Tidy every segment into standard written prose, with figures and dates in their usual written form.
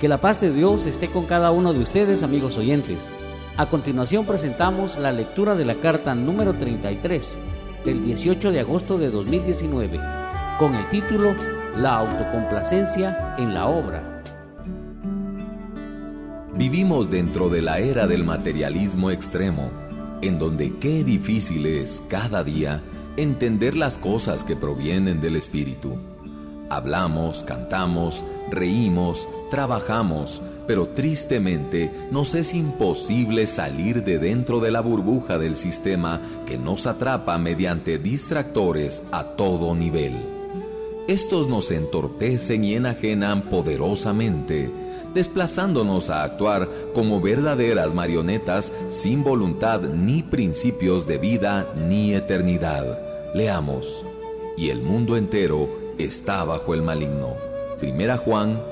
Que la paz de Dios esté con cada uno de ustedes, amigos oyentes. A continuación presentamos la lectura de la carta número 33 del 18 de agosto de 2019 con el título La autocomplacencia en la obra. Vivimos dentro de la era del materialismo extremo, en donde qué difícil es cada día entender las cosas que provienen del Espíritu. Hablamos, cantamos, reímos, trabajamos, pero tristemente nos es imposible salir de dentro de la burbuja del sistema que nos atrapa mediante distractores a todo nivel. Estos nos entorpecen y enajenan poderosamente, desplazándonos a actuar como verdaderas marionetas sin voluntad ni principios de vida ni eternidad. Leamos: y el mundo entero está bajo el maligno. 1 Juan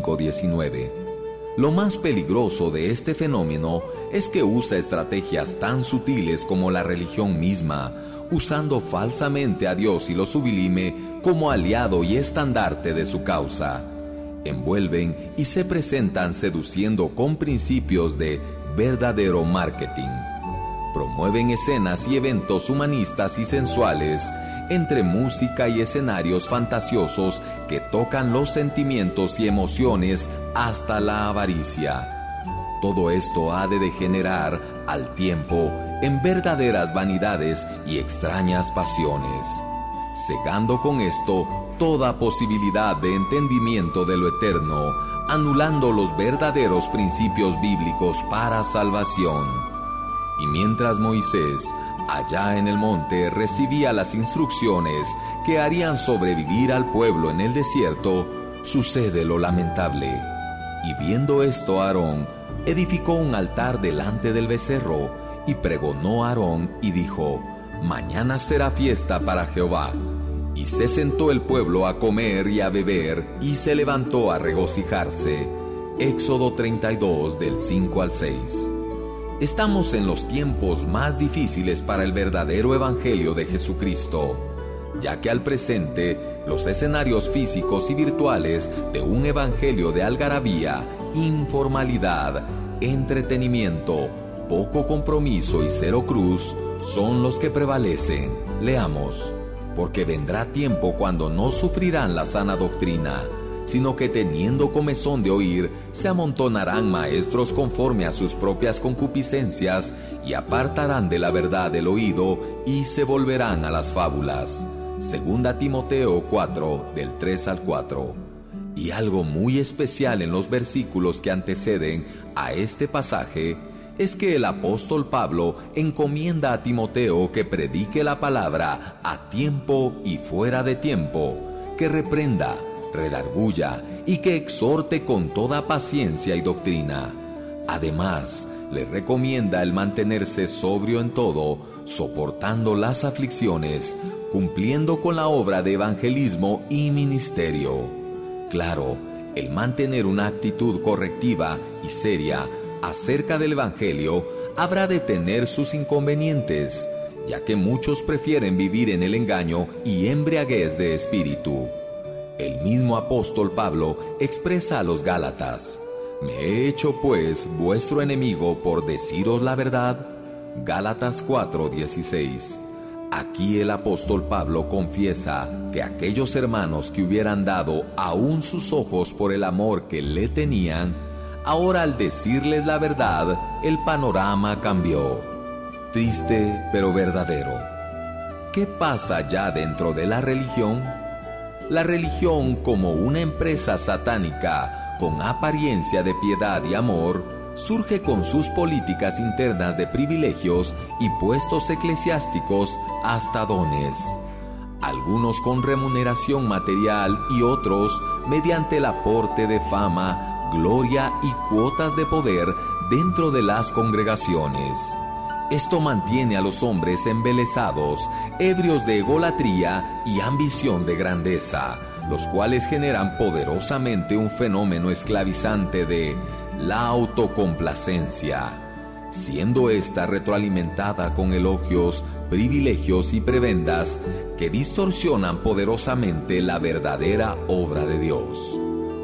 5:19. Lo más peligroso de este fenómeno es que usa estrategias tan sutiles como la religión misma, usando falsamente a Dios y lo sublime como aliado y estandarte de su causa. Envuelven y se presentan seduciendo con principios de verdadero marketing. Promueven escenas y eventos humanistas y sensuales, entre música y escenarios fantasiosos que tocan los sentimientos y emociones hasta la avaricia. Todo esto ha de degenerar al tiempo en verdaderas vanidades y extrañas pasiones, cegando con esto toda posibilidad de entendimiento de lo eterno, anulando los verdaderos principios bíblicos para salvación. Y mientras Moisés, allá en el monte, recibía las instrucciones que harían sobrevivir al pueblo en el desierto, sucede lo lamentable. Y viendo esto, Aarón edificó un altar delante del becerro, y pregonó a Aarón y dijo: mañana será fiesta para Jehová. Y se sentó el pueblo a comer y a beber, y se levantó a regocijarse. Éxodo 32, del 5 al 6. Estamos en los tiempos más difíciles para el verdadero evangelio de Jesucristo, ya que al presente los escenarios físicos y virtuales de un evangelio de algarabía, informalidad, entretenimiento, poco compromiso y cero cruz son los que prevalecen. Leamos: porque vendrá tiempo cuando no sufrirán la sana doctrina, sino que teniendo comezón de oír, se amontonarán maestros conforme a sus propias concupiscencias, y apartarán de la verdad el oído, y se volverán a las fábulas. 2 Timoteo 4, del 3 al 4. Y algo muy especial en los versículos que anteceden a este pasaje es que el apóstol Pablo encomienda a Timoteo que predique la palabra a tiempo y fuera de tiempo, que reprenda, redarguya y que exhorte con toda paciencia y doctrina. Además, le recomienda el mantenerse sobrio en todo, soportando las aflicciones, cumpliendo con la obra de evangelismo y ministerio. Claro, el mantener una actitud correctiva y seria acerca del evangelio habrá de tener sus inconvenientes, ya que muchos prefieren vivir en el engaño y embriaguez de espíritu. El mismo apóstol Pablo expresa a los Gálatas: ¿me he hecho pues vuestro enemigo por deciros la verdad? Gálatas 4:16. Aquí el apóstol Pablo confiesa que aquellos hermanos que hubieran dado aún sus ojos por el amor que le tenían, ahora al decirles la verdad, el panorama cambió. Triste pero verdadero. ¿Qué pasa ya dentro de la religión? La religión, como una empresa satánica con apariencia de piedad y amor, surge con sus políticas internas de privilegios y puestos eclesiásticos hasta dones. Algunos con remuneración material y otros mediante el aporte de fama, gloria y cuotas de poder dentro de las congregaciones. Esto mantiene a los hombres embelesados, ebrios de egolatría y ambición de grandeza, los cuales generan poderosamente un fenómeno esclavizante de la autocomplacencia, siendo esta retroalimentada con elogios, privilegios y prebendas que distorsionan poderosamente la verdadera obra de Dios.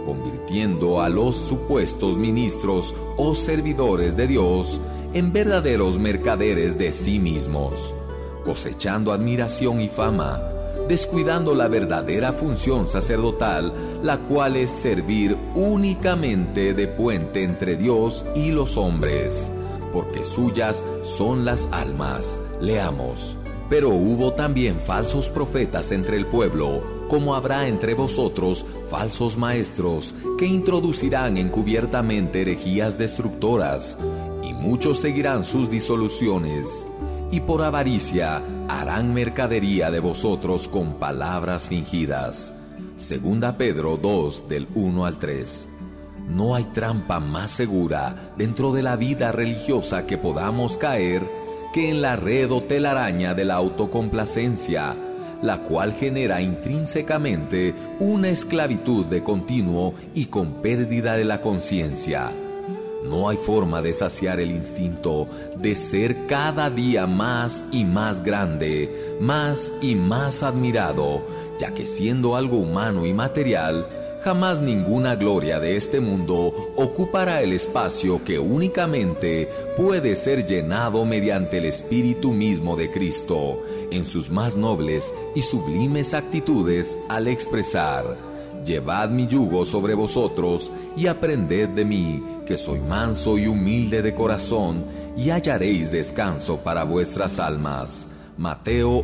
convirtiendo a los supuestos ministros o servidores de Dios en verdaderos mercaderes de sí mismos, cosechando admiración y fama, descuidando la verdadera función sacerdotal, la cual es servir únicamente de puente entre Dios y los hombres, porque suyas son las almas. Leamos: pero hubo también falsos profetas entre el pueblo, como habrá entre vosotros falsos maestros, que introducirán encubiertamente herejías destructoras, y muchos seguirán sus disoluciones, y por avaricia harán mercadería de vosotros con palabras fingidas. Segunda Pedro 2, del 1 al 3. No hay trampa más segura dentro de la vida religiosa que podamos caer que en la red o telaraña de la autocomplacencia, la cual genera intrínsecamente una esclavitud de continuo y con pérdida de la conciencia. No hay forma de saciar el instinto de ser cada día más y más grande, más y más admirado, ya que siendo algo humano y material, jamás ninguna gloria de este mundo ocupará el espacio que únicamente puede ser llenado mediante el Espíritu mismo de Cristo, en sus más nobles y sublimes actitudes al expresar: llevad mi yugo sobre vosotros y aprended de mí, que soy manso y humilde de corazón, y hallaréis descanso para vuestras almas. Mateo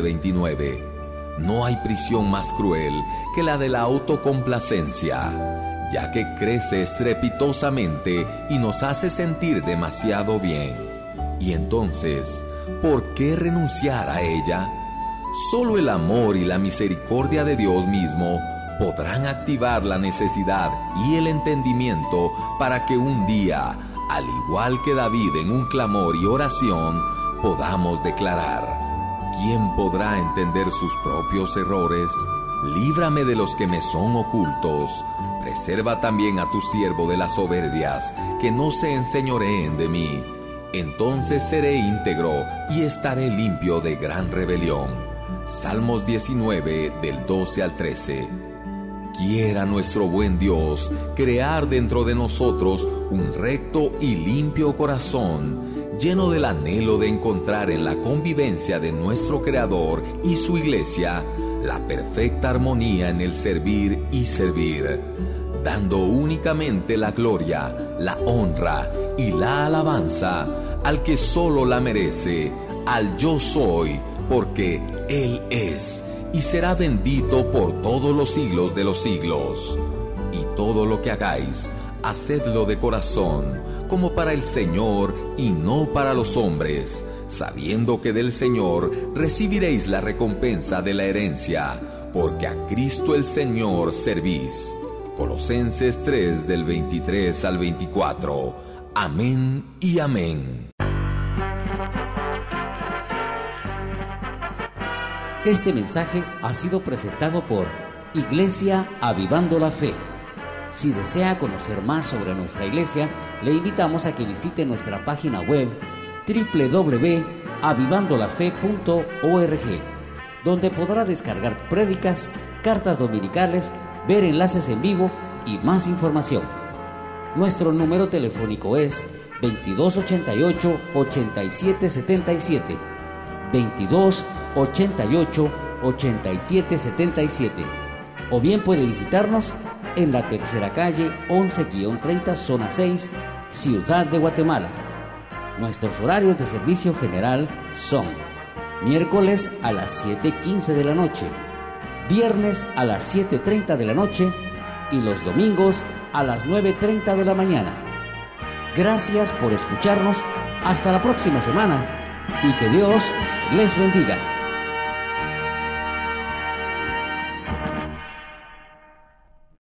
11:29. No hay prisión más cruel que la de la autocomplacencia, ya que crece estrepitosamente y nos hace sentir demasiado bien. Y entonces, ¿por qué renunciar a ella? Solo el amor y la misericordia de Dios mismo podrán activar la necesidad y el entendimiento para que un día, al igual que David en un clamor y oración, podamos declarar: ¿quién podrá entender sus propios errores? Líbrame de los que me son ocultos. Preserva también a tu siervo de las soberbias, que no se enseñoreen de mí. Entonces seré íntegro y estaré limpio de gran rebelión. Salmos 19, del 12 al 13. Quiera nuestro buen Dios crear dentro de nosotros un recto y limpio corazón, lleno del anhelo de encontrar en la convivencia de nuestro Creador y su Iglesia la perfecta armonía en el servir y servir, dando únicamente la gloria, la honra y la alabanza al que solo la merece, al Yo Soy, porque Él es y será bendito por todos los siglos de los siglos. Y todo lo que hagáis, hacedlo de corazón, como para el Señor y no para los hombres, sabiendo que del Señor recibiréis la recompensa de la herencia, porque a Cristo el Señor servís. Colosenses 3, del 23 al 24. Amén y amén. Este mensaje ha sido presentado por Iglesia Avivando la Fe. Si desea conocer más sobre nuestra iglesia, le invitamos a que visite nuestra página web www.avivandolafe.org, donde podrá descargar prédicas, cartas dominicales, ver enlaces en vivo y más información. Nuestro número telefónico es 2288-8777, 2288-8777, o bien puede visitarnos en la tercera calle 11-30, zona 6, Ciudad de Guatemala. Nuestros horarios de servicio general son: miércoles a las 7:15 de la noche, viernes a las 7:30 de la noche y los domingos a las 9:30 de la mañana. Gracias por escucharnos. Hasta la próxima semana y que Dios les bendiga.